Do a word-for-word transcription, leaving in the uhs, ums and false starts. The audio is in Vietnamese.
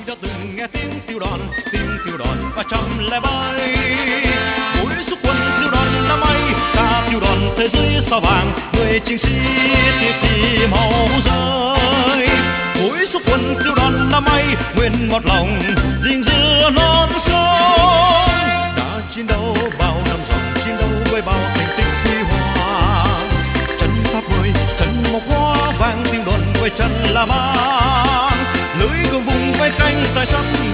đã từng nghe tiếng tiêu đòn, tiếng tiêu đòn ba trăm lẻ bảy. Mỗi xuất quân tiêu đòn năm ấy, ta tiêu đòn thế giới sao vàng, người chiến sĩ tiệt chỉ máu rơi. Mỗi xuất quân tiêu đòn năm ấy, nguyện một lòng gìn giữ non sông. Đã chiến đấu bao năm dòng, chiến đấu với bao thành tích huy hoàng. Chân tháp vơi, chân mộc hoa vàng tiêu đòn với chân là mang. Lưới gồm vùng với cánh dài sắt